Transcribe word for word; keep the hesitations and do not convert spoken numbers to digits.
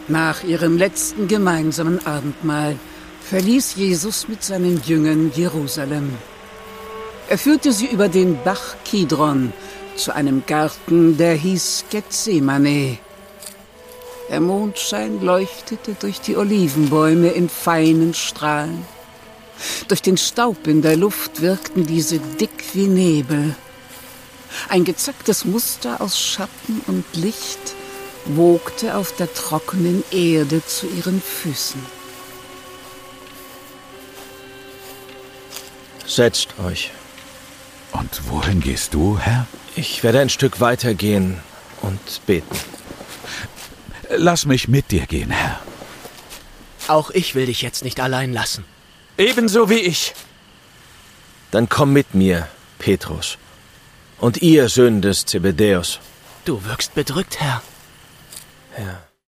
Nach ihrem letzten gemeinsamen Abendmahl verließ Jesus mit seinen Jüngern Jerusalem. Er führte sie über den Bach Kidron zu einem Garten, der hieß Gethsemane. Der Mondschein leuchtete durch die Olivenbäume in feinen Strahlen. Durch den Staub in der Luft wirkten diese dick wie Nebel. Ein gezacktes Muster aus Schatten und Licht wogte auf der trockenen Erde zu ihren Füßen. Setzt euch. Und wohin gehst du, Herr? Ich werde ein Stück weiter gehen und beten. Lass mich mit dir gehen, Herr. Auch ich will dich jetzt nicht allein lassen. Ebenso wie ich. Dann komm mit mir, Petrus. Und ihr Söhne des Zebedäus. Du wirkst bedrückt, Herr. Ja.